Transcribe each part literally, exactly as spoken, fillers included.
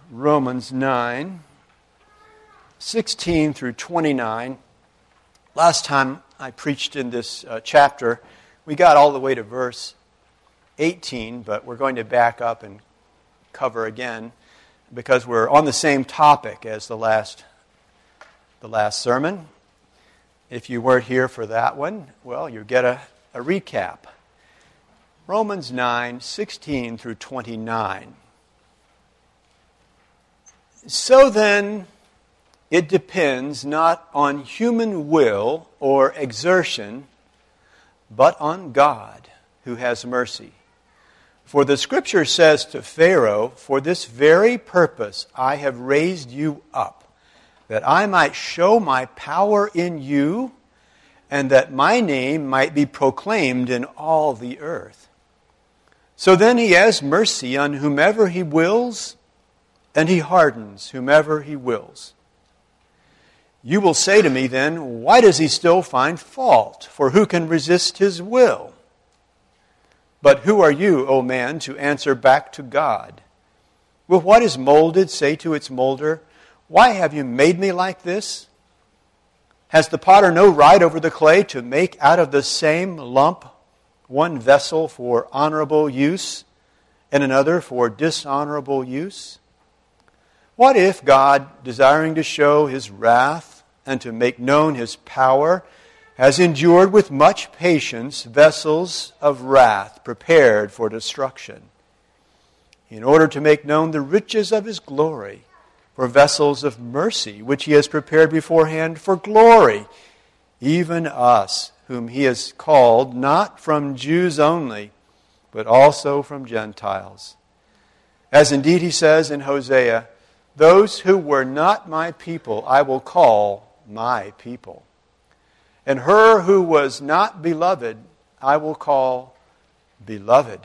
Romans nine, sixteen through twenty-nine. Last time I preached in this uh, chapter, we got all the way to verse eighteen, but we're going to back up and cover again because we're on the same topic as the last, the last sermon. If you weren't here for that one, well, you get a, a recap. Romans nine, sixteen through twenty-nine. So then, it depends not on human will or exertion, but on God, who has mercy. For the Scripture says to Pharaoh, "For this very purpose I have raised you up, that I might show my power in you, and that my name might be proclaimed in all the earth." So then he has mercy on whomever he wills, and he hardens whomever he wills. You will say to me then, why does he still find fault? For who can resist his will? But who are you, O man, to answer back to God? Will what is molded say to its molder, why have you made me like this? Has the potter no right over the clay to make out of the same lump one vessel for honorable use and another for dishonorable use? What if God, desiring to show his wrath and to make known his power, has endured with much patience vessels of wrath prepared for destruction, in order to make known the riches of his glory, for vessels of mercy, which he has prepared beforehand for glory, even us, whom he has called, not from Jews only, but also from Gentiles. As indeed he says in Hosea, "Those who were not my people I will call my people. And her who was not beloved I will call beloved."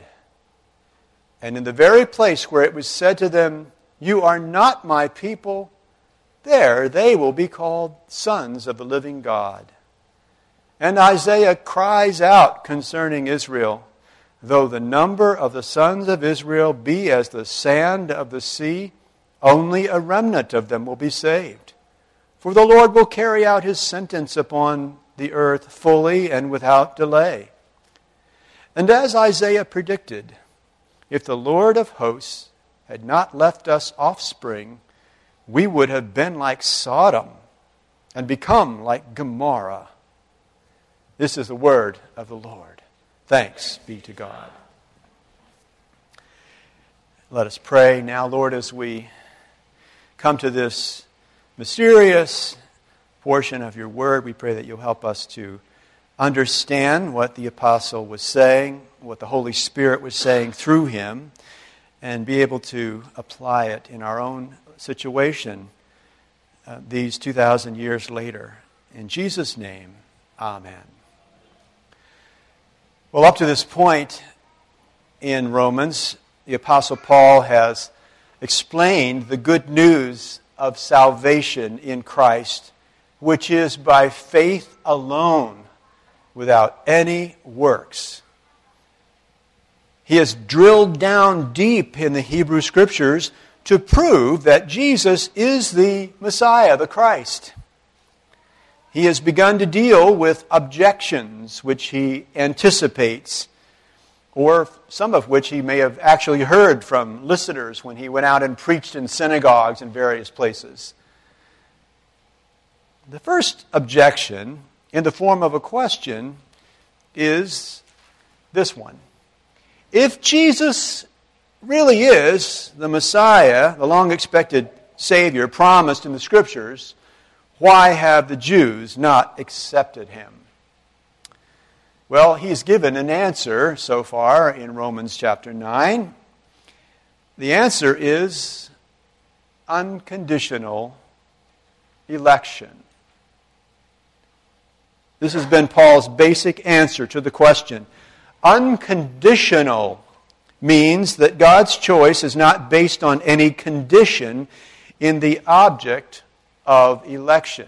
And in the very place where it was said to them, "You are not my people," there they will be called sons of the living God. And Isaiah cries out concerning Israel, "Though the number of the sons of Israel be as the sand of the sea, only a remnant of them will be saved. For the Lord will carry out his sentence upon the earth fully and without delay." And as Isaiah predicted, if the Lord of hosts had not left us offspring, we would have been like Sodom and become like Gomorrah. This is the word of the Lord. Thanks be to God. Let us pray now, Lord, as we come to this mysterious portion of your word. We pray that you'll help us to understand what the apostle was saying, what the Holy Spirit was saying through him, and be able to apply it in our own situation uh, these two thousand years later. In Jesus' name, amen. Well, up to this point in Romans, the apostle Paul has explained the good news of salvation in Christ, which is by faith alone, without any works. He has drilled down deep in the Hebrew Scriptures to prove that Jesus is the Messiah, the Christ. He has begun to deal with objections which he anticipates, or some of which he may have actually heard from listeners when he went out and preached in synagogues in various places. The first objection, in the form of a question, is this one. If Jesus really is the Messiah, the long-expected Savior promised in the Scriptures, why have the Jews not accepted him? Well, he's given an answer so far in Romans chapter nine. The answer is unconditional election. This has been Paul's basic answer to the question. Unconditional means that God's choice is not based on any condition in the object of election.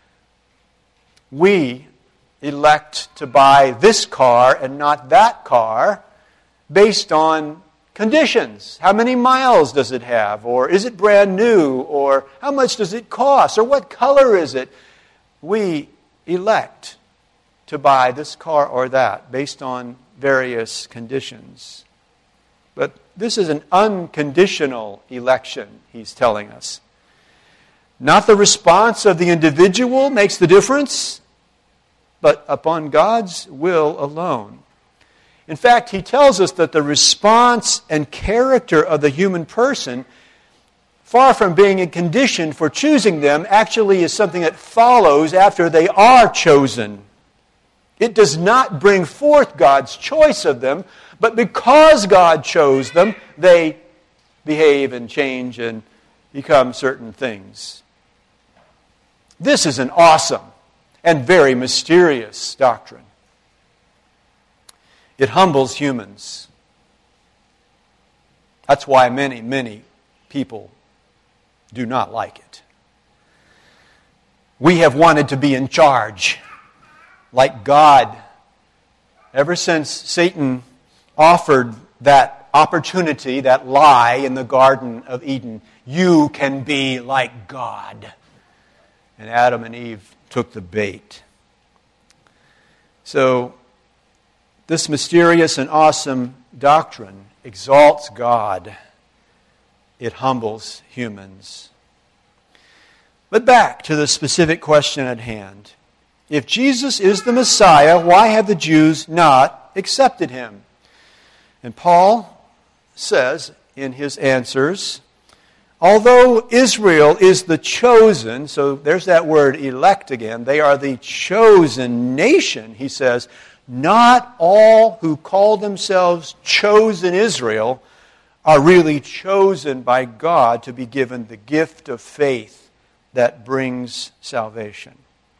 We elect to buy this car and not that car based on conditions. How many miles does it have? Or is it brand new? Or how much does it cost? Or what color is it? We elect to buy this car or that based on various conditions. But this is an unconditional election, he's telling us. Not the response of the individual makes the difference, but upon God's will alone. In fact, he tells us that the response and character of the human person, far from being a condition for choosing them, actually is something that follows after they are chosen. It does not bring forth God's choice of them, but because God chose them, they behave and change and become certain things. This is an awesome and very mysterious doctrine. It humbles humans. That's why many, many people do not like it. We have wanted to be in charge, like God. Ever since Satan offered that opportunity, that lie in the Garden of Eden, you can be like God. And Adam and Eve took the bait. So, this mysterious and awesome doctrine exalts God. It humbles humans. But back to the specific question at hand. If Jesus is the Messiah, why have the Jews not accepted him? And Paul says in his answers, although Israel is the chosen, so there's that word elect again, they are the chosen nation, he says, not all who call themselves chosen Israel are really chosen by God to be given the gift of faith that brings salvation.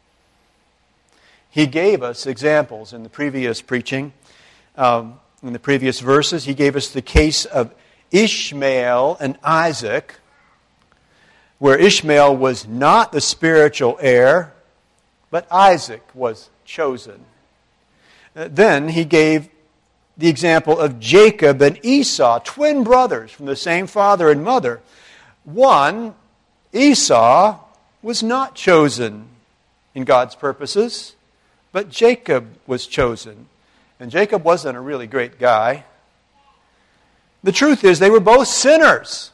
He gave us examples in the previous preaching, um, in the previous verses. He gave us the case of Ishmael and Isaac, where Ishmael was not the spiritual heir, but Isaac was chosen. Then he gave the example of Jacob and Esau, twin brothers from the same father and mother. One, Esau, was not chosen in God's purposes, but Jacob was chosen. And Jacob wasn't a really great guy. The truth is, they were both sinners.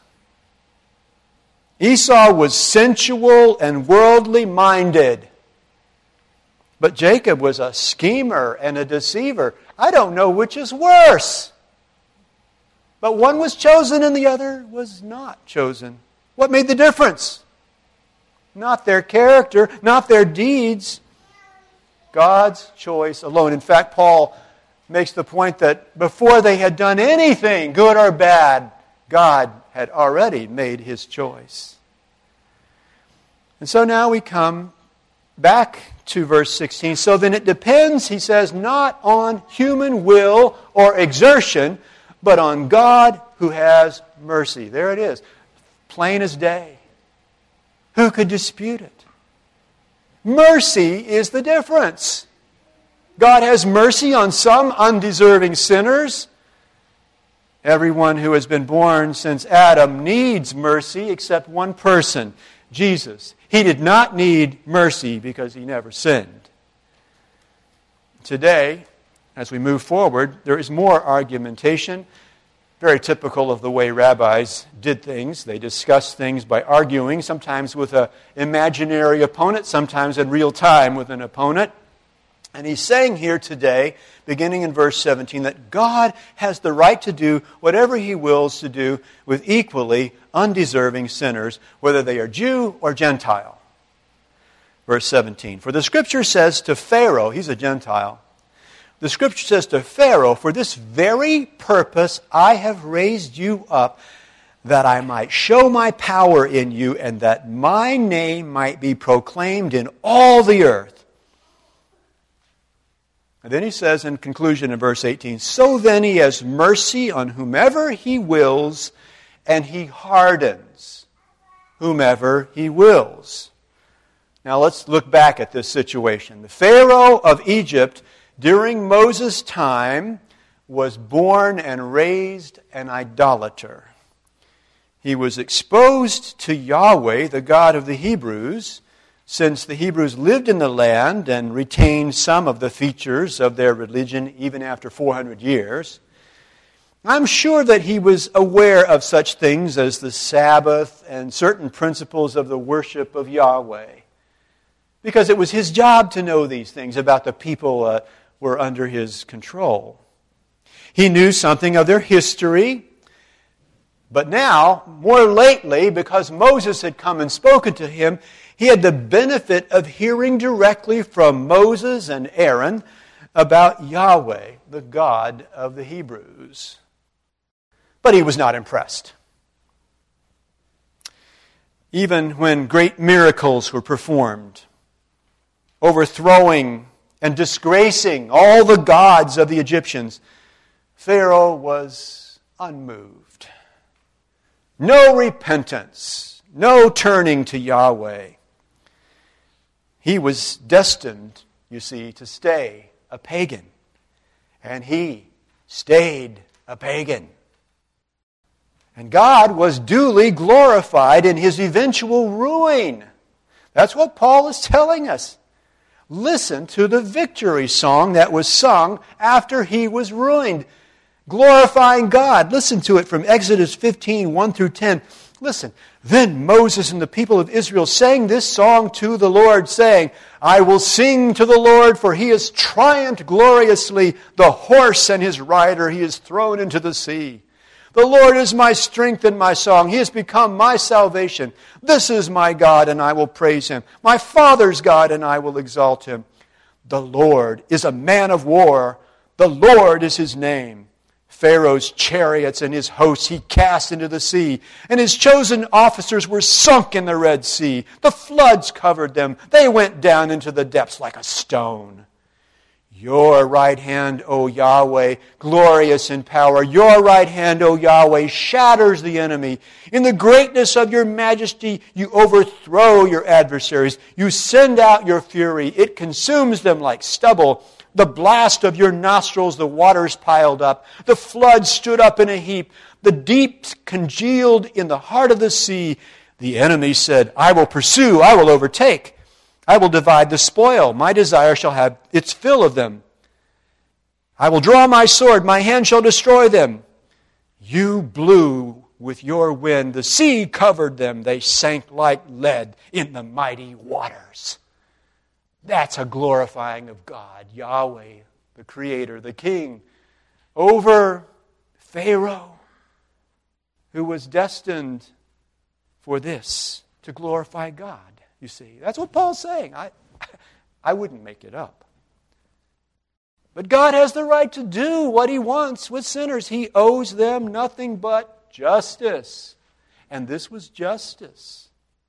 Esau was sensual and worldly minded. But Jacob was a schemer and a deceiver. I don't know which is worse. But one was chosen and the other was not chosen. What made the difference? Not their character, not their deeds. God's choice alone. In fact, Paul makes the point that before they had done anything, good or bad, God had already made his choice. And so now we come back to verse sixteen. So then it depends, he says, not on human will or exertion, but on God who has mercy. There it is. Plain as day. Who could dispute it? Mercy is the difference. God has mercy on some undeserving sinners. Everyone who has been born since Adam needs mercy except one person, Jesus. He did not need mercy because he never sinned. Today, as we move forward, there is more argumentation, very typical of the way rabbis did things. They discussed things by arguing, sometimes with an imaginary opponent, sometimes in real time with an opponent. And he's saying here today, beginning in verse seventeen, that God has the right to do whatever he wills to do with equally undeserving sinners, whether they are Jew or Gentile. Verse seventeen, for the Scripture says to Pharaoh, he's a Gentile, the Scripture says to Pharaoh, for this very purpose I have raised you up, that I might show my power in you, and that my name might be proclaimed in all the earth. And then he says in conclusion in verse eighteen, so then he has mercy on whomever he wills, and he hardens whomever he wills. Now let's look back at this situation. The Pharaoh of Egypt during Moses' time was born and raised an idolater. He was exposed to Yahweh, the God of the Hebrews, since the Hebrews lived in the land and retained some of the features of their religion even after four hundred years. I'm sure that he was aware of such things as the Sabbath and certain principles of the worship of Yahweh, because it was his job to know these things about the people uh, who were under his control. He knew something of their history, but now, more lately, because Moses had come and spoken to him, he had the benefit of hearing directly from Moses and Aaron about Yahweh, the God of the Hebrews. But he was not impressed. Even when great miracles were performed, overthrowing and disgracing all the gods of the Egyptians, Pharaoh was unmoved. No repentance, no turning to Yahweh. He was destined, you see, to stay a pagan. And he stayed a pagan. And God was duly glorified in his eventual ruin. That's what Paul is telling us. Listen to the victory song that was sung after he was ruined, glorifying God. Listen to it from Exodus fifteen, one through ten. Listen. Then Moses and the people of Israel sang this song to the Lord, saying, I will sing to the Lord, for he has triumphed gloriously. The horse and his rider he has thrown into the sea. The Lord is my strength and my song. He has become my salvation. This is my God, and I will praise him. My Father's God, and I will exalt him. The Lord is a man of war. The Lord is his name. Pharaoh's chariots and his hosts he cast into the sea, and his chosen officers were sunk in the Red Sea. The floods covered them. They went down into the depths like a stone. Your right hand, O Yahweh, glorious in power. Your right hand, O Yahweh, shatters the enemy. In the greatness of your majesty, you overthrow your adversaries. You send out your fury. It consumes them like stubble. The blast of your nostrils, the waters piled up. The floods stood up in a heap. The deeps congealed in the heart of the sea. The enemy said, I will pursue, I will overtake. I will divide the spoil. My desire shall have its fill of them. I will draw my sword. My hand shall destroy them. You blew with your wind. The sea covered them. They sank like lead in the mighty waters. That's a glorifying of God, Yahweh, the Creator, the King, over Pharaoh, who was destined for this, to glorify God. You see, that's what Paul's saying. I, I wouldn't make it up. But God has the right to do what he wants with sinners. He owes them nothing but justice. And this was justice.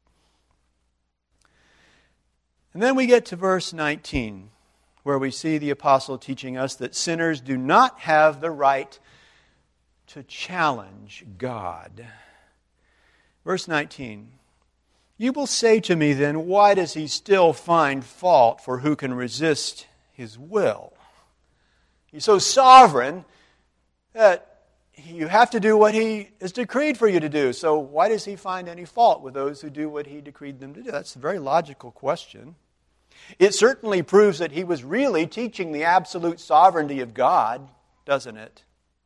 And then we get to verse nineteen, where we see the apostle teaching us that sinners do not have the right to challenge God. Verse nineteen. You will say to me then, why does he still find fault, for who can resist his will? He's so sovereign that you have to do what he has decreed for you to do. So why does he find any fault with those who do what he decreed them to do? That's a very logical question. It certainly proves that he was really teaching the absolute sovereignty of God, doesn't it?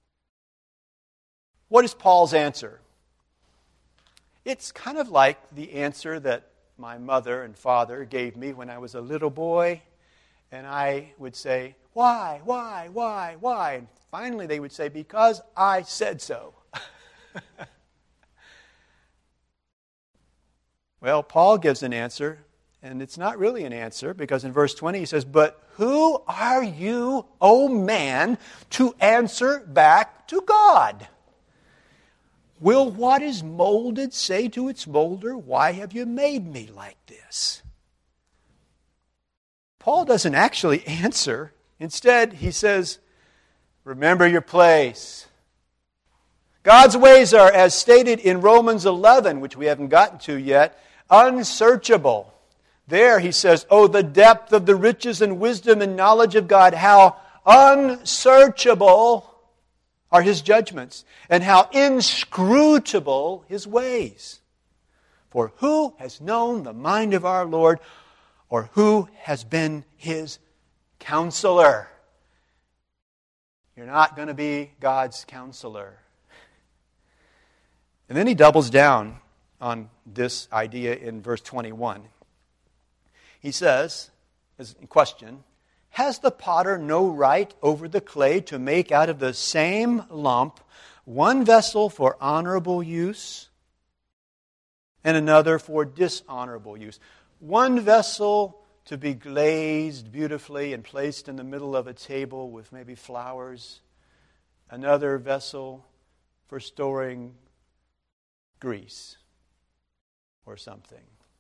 What is Paul's answer? It's kind of like the answer that my mother and father gave me when I was a little boy, and I would say, why, why, why, why? And finally they would say, because I said so. Well, Paul gives an answer, and it's not really an answer, because in verse twenty he says, but who are you, O man, to answer back to God? Will what is molded say to its molder, why have you made me like this? Paul doesn't actually answer. Instead, he says, remember your place. God's ways are, as stated in Romans eleven, which we haven't gotten to yet, unsearchable. There he says, oh, the depth of the riches and wisdom and knowledge of God, how unsearchable are His judgments, and how inscrutable His ways. For who has known the mind of our Lord, or who has been His counselor? You're not going to be God's counselor. And then he doubles down on this idea in verse twenty-one. He says, as a question, has the potter no right over the clay to make out of the same lump one vessel for honorable use and another for dishonorable use? One vessel to be glazed beautifully and placed in the middle of a table with maybe flowers. Another vessel for storing grease or something.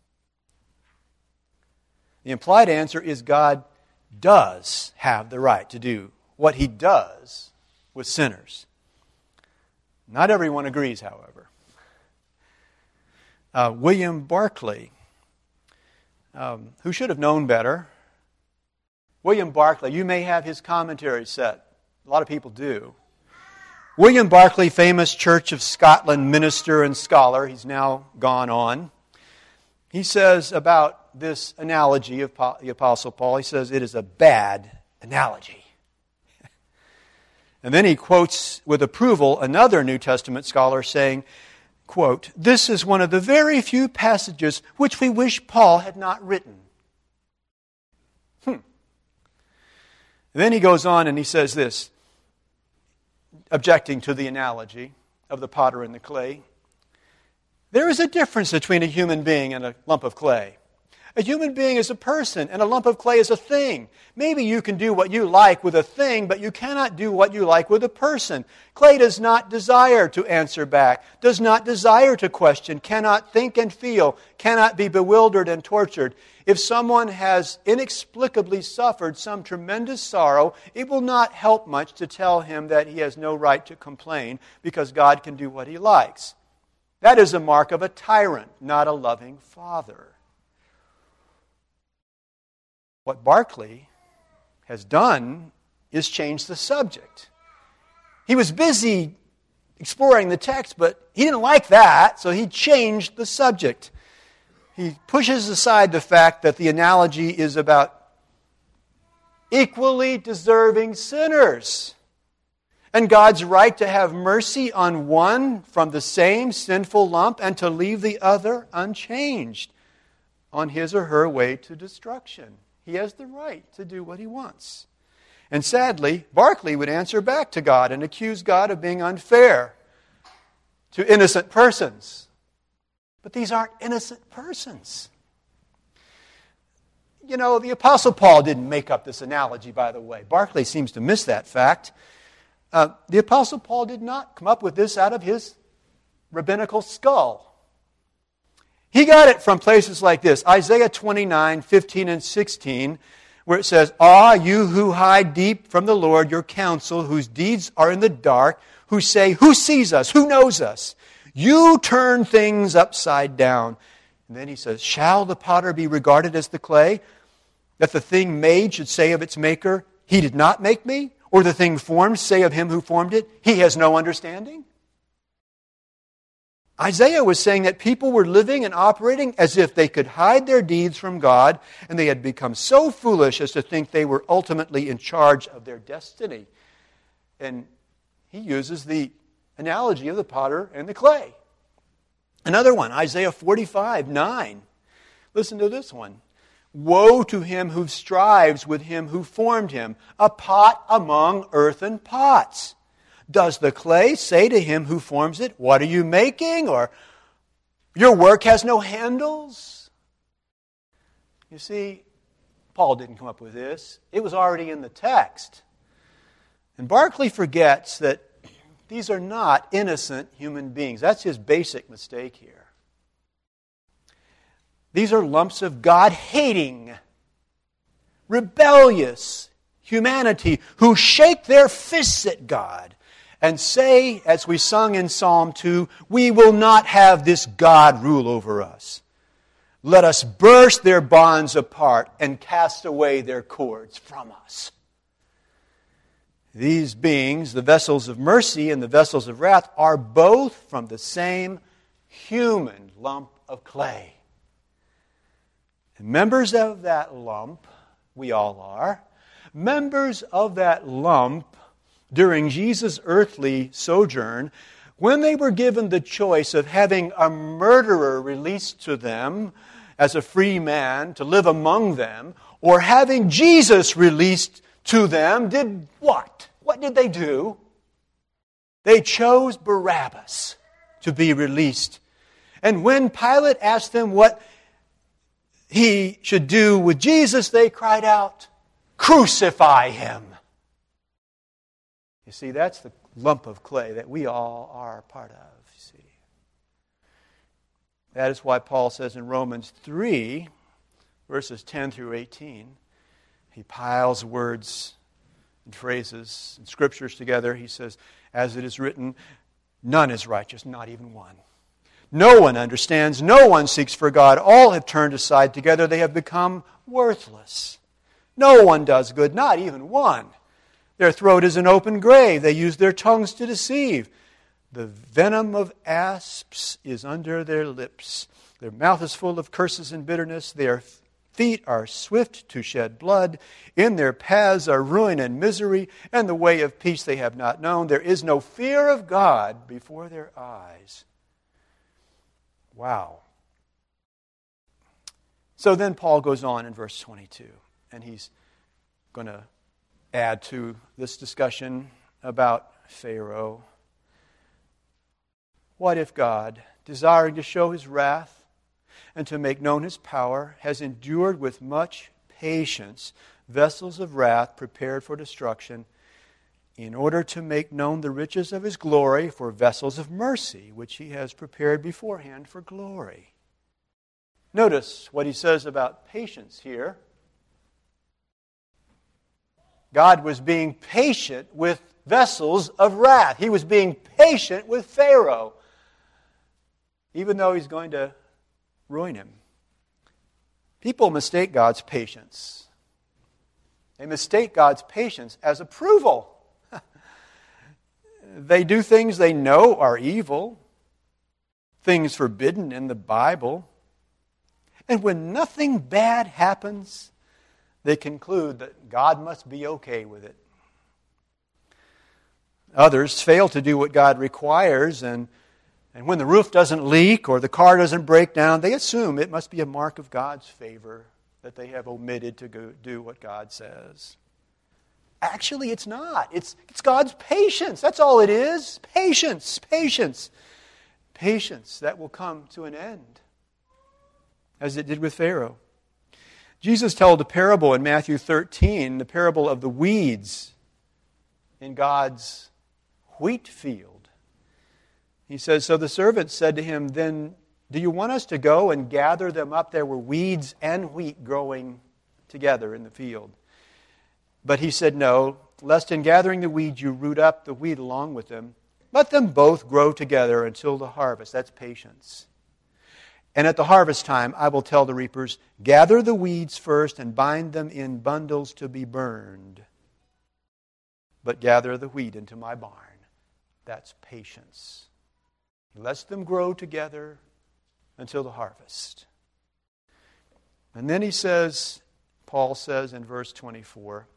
The implied answer is God does have the right to do what He does with sinners. Not everyone agrees, however. Uh, William Barclay, um, who should have known better. William Barclay, you may have his commentary set. A lot of people do. William Barclay, famous Church of Scotland minister and scholar, he's now gone on. He says about this analogy of the Apostle Paul, he says it is a bad analogy. And then he quotes with approval another New Testament scholar saying, quote, "This is one of the very few passages which we wish Paul had not written." Hmm. And then he goes on and he says this, objecting to the analogy of the potter and the clay. There is a difference between a human being and a lump of clay. A human being is a person, and a lump of clay is a thing. Maybe you can do what you like with a thing, but you cannot do what you like with a person. Clay does not desire to answer back, does not desire to question, cannot think and feel, cannot be bewildered and tortured. If someone has inexplicably suffered some tremendous sorrow, it will not help much to tell him that he has no right to complain because God can do what He likes. That is a mark of a tyrant, not a loving father. What Barclay has done is change the subject. He was busy exploring the text, but he didn't like that, so he changed the subject. He pushes aside the fact that the analogy is about equally deserving sinners and God's right to have mercy on one from the same sinful lump and to leave the other unchanged on his or her way to destruction. He has the right to do what he wants. And sadly, Barclay would answer back to God and accuse God of being unfair to innocent persons. But these aren't innocent persons. You know, the Apostle Paul didn't make up this analogy, by the way. Barclay seems to miss that fact. Uh, the Apostle Paul did not come up with this out of his rabbinical skull. He got it from places like this, Isaiah twenty-nine, fifteen and sixteen, where it says, "Ah, you who hide deep from the Lord your counsel, whose deeds are in the dark, who say, 'Who sees us? Who knows us?' You turn things upside down." And then he says, "Shall the potter be regarded as the clay, that the thing made should say of its maker, 'He did not make me'? Or the thing formed say of him who formed it, 'He has no understanding'?" Isaiah was saying that people were living and operating as if they could hide their deeds from God, and they had become so foolish as to think they were ultimately in charge of their destiny. And he uses the analogy of the potter and the clay. Another one, Isaiah forty-five, nine. Listen to this one. "Woe to him who strives with him who formed him, a pot among earthen pots. Does the clay say to him who forms it, 'What are you making?' Or, 'Your work has no handles'?" You see, Paul didn't come up with this. It was already in the text. And Barclay forgets that these are not innocent human beings. That's his basic mistake here. These are lumps of God-hating, rebellious humanity who shake their fists at God and say, as we sung in Psalm two, "We will not have this God rule over us. Let us burst their bonds apart and cast away their cords from us." These beings, the vessels of mercy and the vessels of wrath, are both from the same human lump of clay. And members of that lump, we all are, members of that lump during Jesus' earthly sojourn, when they were given the choice of having a murderer released to them as a free man to live among them, or having Jesus released to them, did what? What did they do? They chose Barabbas to be released. And when Pilate asked them what he should do with Jesus, they cried out, "Crucify him!" You see, that's the lump of clay that we all are a part of, you see. That is why Paul says in Romans three, verses ten through eighteen, he piles words and phrases and scriptures together. He says, as it is written, none is righteous, not even one. No one understands, no one seeks for God. All have turned aside together. They have become worthless. No one does good, not even one. Their throat is an open grave. They use their tongues to deceive. The venom of asps is under their lips. Their mouth is full of curses and bitterness. Their feet are swift to shed blood. In their paths are ruin and misery, and the way of peace they have not known. There is no fear of God before their eyes. Wow. So then Paul goes on in verse twenty-two, and he's going to add to this discussion about Pharaoh. What if God, desiring to show his wrath and to make known his power, has endured with much patience vessels of wrath prepared for destruction, in order to make known the riches of his glory for vessels of mercy, which he has prepared beforehand for glory? Notice what he says about patience here. God was being patient with vessels of wrath. He was being patient with Pharaoh, even though he's going to ruin him. People mistake God's patience. They mistake God's patience as approval. They do things they know are evil, things forbidden in the Bible. And when nothing bad happens, they conclude that God must be okay with it. Others fail to do what God requires, and, and when the roof doesn't leak or the car doesn't break down, they assume it must be a mark of God's favor that they have omitted to go do what God says. Actually, it's not. It's, it's God's patience. That's all it is. Patience, patience. Patience that will come to an end, as it did with Pharaoh. Jesus told a parable in Matthew thirteen, the parable of the weeds in God's wheat field. He says, so the servant said to him, then do you want us to go and gather them up? There were weeds and wheat growing together in the field. But he said, no, lest in gathering the weeds you root up the wheat along with them. Let them both grow together until the harvest. That's patience. And at the harvest time, I will tell the reapers, gather the weeds first and bind them in bundles to be burned. But gather the wheat into my barn. That's patience. He lets them grow together until the harvest. And then he says, Paul says in verse twenty-four,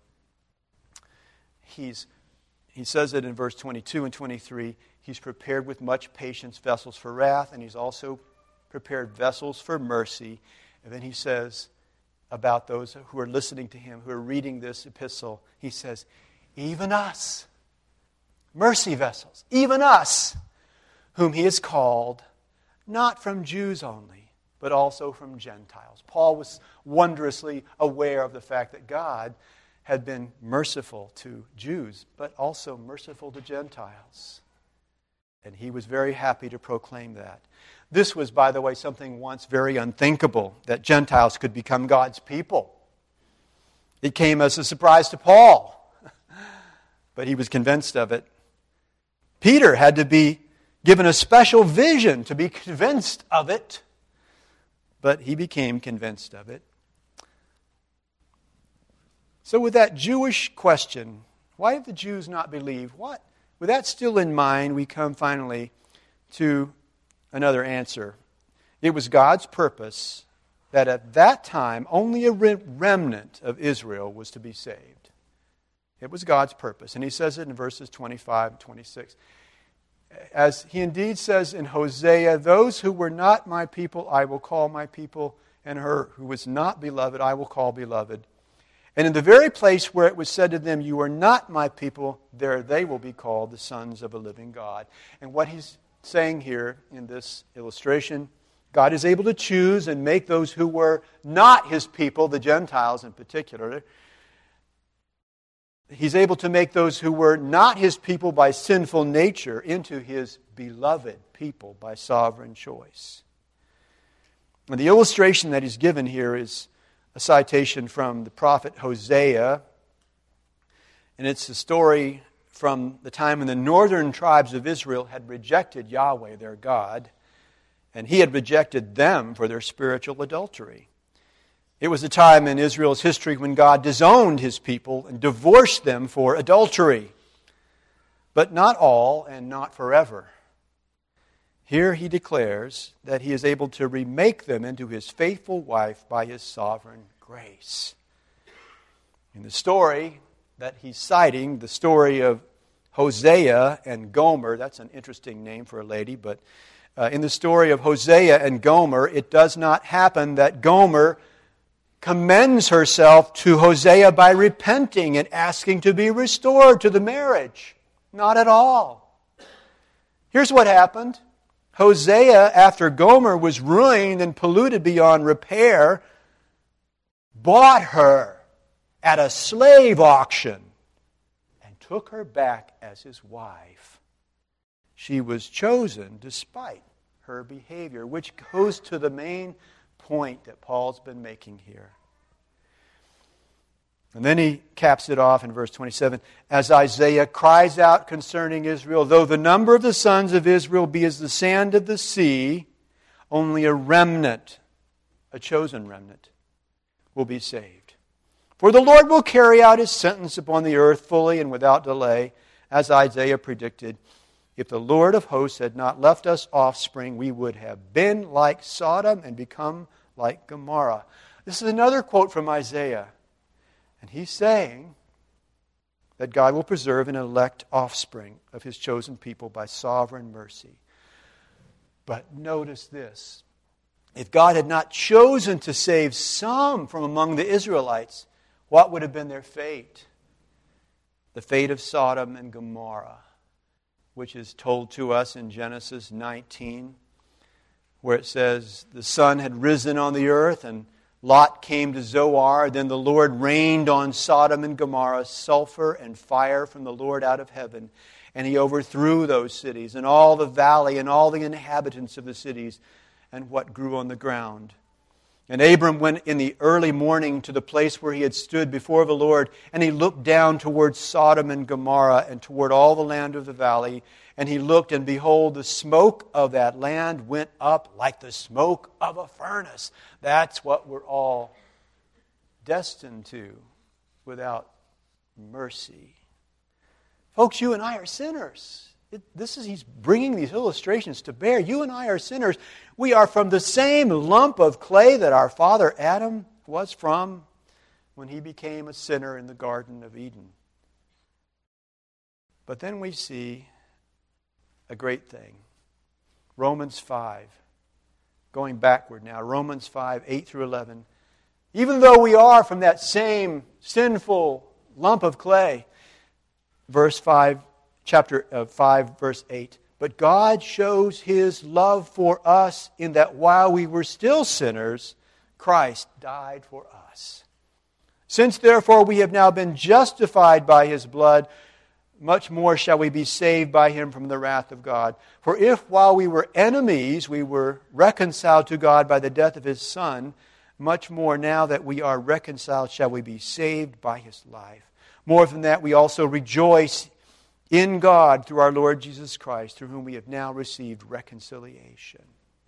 he's, he says it in verse twenty-two and twenty-three, he's prepared with much patience vessels for wrath, and he's also prepared vessels for mercy. And then he says about those who are listening to him, who are reading this epistle, he says, even us, mercy vessels, even us, whom he has called, not from Jews only, but also from Gentiles. Paul was wondrously aware of the fact that God had been merciful to Jews, but also merciful to Gentiles. And he was very happy to proclaim that. This was, by the way, something once very unthinkable, that Gentiles could become God's people. It came as a surprise to Paul, but he was convinced of it. Peter had to be given a special vision to be convinced of it, but he became convinced of it. So with that Jewish question, Why did the Jews not believe? What? With that still in mind, we come finally to another answer. It was God's purpose that at that time only a remnant of Israel was to be saved. It was God's purpose. And he says it in verses twenty-five and twenty-six. As he indeed says in Hosea, those who were not my people I will call my people, and her who was not beloved I will call beloved. And in the very place where it was said to them, you are not my people, there they will be called the sons of a living God. And what he's saying here in this illustration, God is able to choose and make those who were not his people, the Gentiles in particular, he's able to make those who were not his people by sinful nature into his beloved people by sovereign choice. And the illustration that he's given here is a citation from the prophet Hosea. And it's a story from the time when the northern tribes of Israel had rejected Yahweh, their God, and he had rejected them for their spiritual adultery. It was a time in Israel's history when God disowned his people and divorced them for adultery. But not all and not forever. Here he declares that he is able to remake them into his faithful wife by his sovereign grace. In the story that he's citing, the story of Hosea and Gomer, that's an interesting name for a lady, but uh, in the story of Hosea and Gomer, it does not happen that Gomer commends herself to Hosea by repenting and asking to be restored to the marriage. Not at all. Here's what happened. Hosea, after Gomer was ruined and polluted beyond repair, bought her at a slave auction and took her back as his wife. She was chosen despite her behavior, which goes to the main point that Paul's been making here. And then he caps it off in verse twenty-seven. As Isaiah cries out concerning Israel, though the number of the sons of Israel be as the sand of the sea, only a remnant, a chosen remnant, will be saved. For the Lord will carry out his sentence upon the earth fully and without delay, as Isaiah predicted. If the Lord of hosts had not left us offspring, we would have been like Sodom and become like Gomorrah. This is another quote from Isaiah. And he's saying that God will preserve an elect offspring of his chosen people by sovereign mercy. But notice this. If God had not chosen to save some from among the Israelites, what would have been their fate? The fate of Sodom and Gomorrah, which is told to us in Genesis nineteen, where it says, the sun had risen on the earth, and Lot came to Zoar. Then the Lord rained on Sodom and Gomorrah sulfur and fire from the Lord out of heaven. And he overthrew those cities, and all the valley, and all the inhabitants of the cities, and what grew on the ground. And Abram went in the early morning to the place where he had stood before the Lord, and he looked down toward Sodom and Gomorrah and toward all the land of the valley. And he looked, and behold, the smoke of that land went up like the smoke of a furnace. That's what we're all destined to without mercy. Folks, you and I are sinners. It, this is, he's bringing these illustrations to bear. You and I are sinners. We are from the same lump of clay that our father Adam was from when he became a sinner in the Garden of Eden. But then we see a great thing. Romans five. Going backward now. Romans five, eight through eleven. Even though we are from that same sinful lump of clay, verse five, chapter five, verse eight. But God shows his love for us in that while we were still sinners, Christ died for us. Since therefore we have now been justified by his blood, much more shall we be saved by him from the wrath of God. For if while we were enemies, we were reconciled to God by the death of his Son, much more now that we are reconciled shall we be saved by his life. More than that, we also rejoice in God through our Lord Jesus Christ, through whom we have now received reconciliation.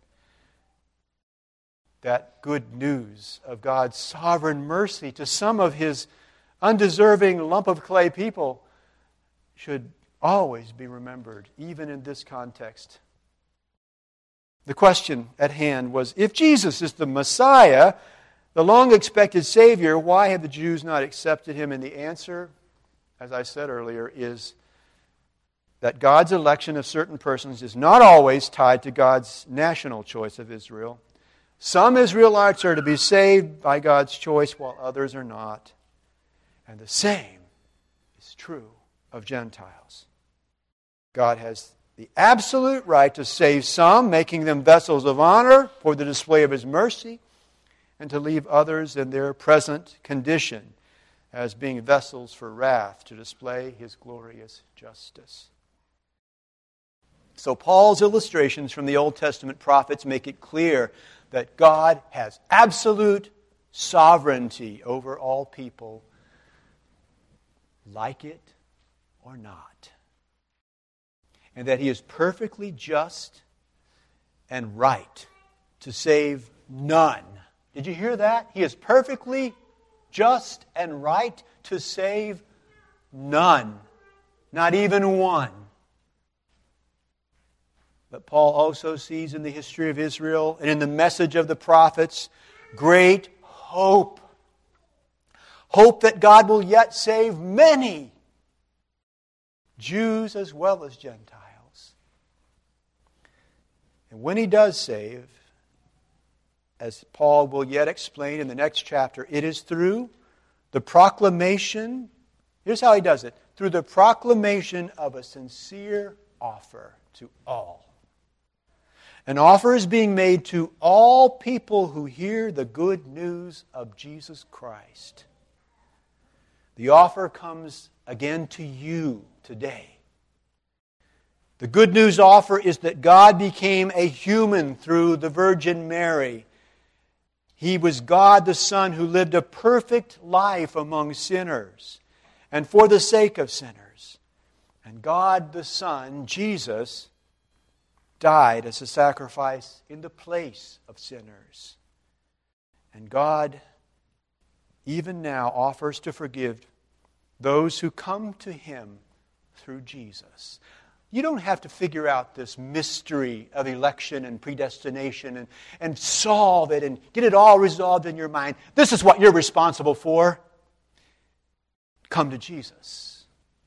That good news of God's sovereign mercy to some of his undeserving lump of clay people should always be remembered, even in this context. The question at hand was, if Jesus is the Messiah, the long-expected Savior, why have the Jews not accepted him? And the answer, as I said earlier, is that God's election of certain persons is not always tied to God's national choice of Israel. Some Israelites are to be saved by God's choice, while others are not. And the same is true of Gentiles. God has the absolute right to save some, making them vessels of honor for the display of His mercy, and to leave others in their present condition as being vessels for wrath to display His glorious justice. So Paul's illustrations from the Old Testament prophets make it clear that God has absolute sovereignty over all people, like it or not. And that He is perfectly just and right to save none. Did you hear that? He is perfectly just and right to save none. Not even one. But Paul also sees in the history of Israel and in the message of the prophets great hope. Hope that God will yet save many, Jews as well as Gentiles. And when He does save, as Paul will yet explain in the next chapter, it is through the proclamation, here's how He does it, through the proclamation of a sincere offer to all. An offer is being made to all people who hear the good news of Jesus Christ. The offer comes again to you today. The good news offer is that God became a human through the Virgin Mary. He was God the Son who lived a perfect life among sinners and for the sake of sinners. And God the Son, Jesus, died as a sacrifice in the place of sinners. And God, even now, offers to forgive those who come to Him through Jesus. You don't have to figure out this mystery of election and predestination and, and solve it and get it all resolved in your mind. This is what you're responsible for. Come to Jesus.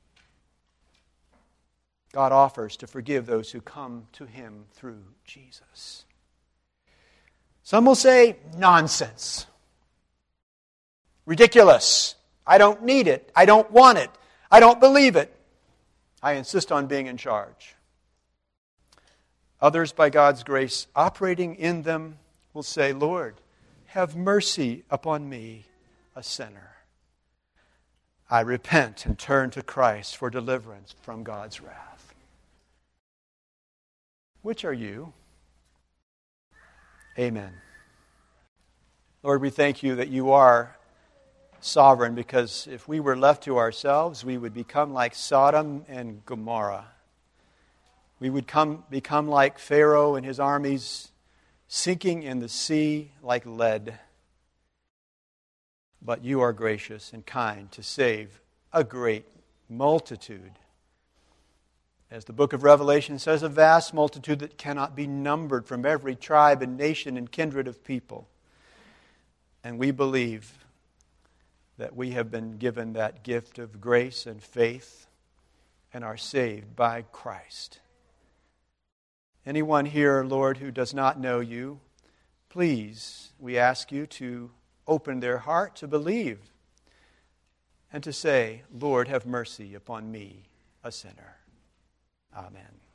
God offers to forgive those who come to Him through Jesus. Some will say, nonsense. Ridiculous. I don't need it. I don't want it. I don't believe it. I insist on being in charge. Others, by God's grace, operating in them, will say, Lord, have mercy upon me, a sinner. I repent and turn to Christ for deliverance from God's wrath. Which are you? Amen. Lord, we thank You that You are sovereign, because if we were left to ourselves, we would become like Sodom and Gomorrah. We would come, become like Pharaoh and his armies, sinking in the sea like lead. But You are gracious and kind to save a great multitude. As the book of Revelation says, a vast multitude that cannot be numbered from every tribe and nation and kindred of people. And we believe that we have been given that gift of grace and faith and are saved by Christ. Anyone here, Lord, who does not know You, please, we ask You to open their heart to believe and to say, Lord, have mercy upon me, a sinner. Amen.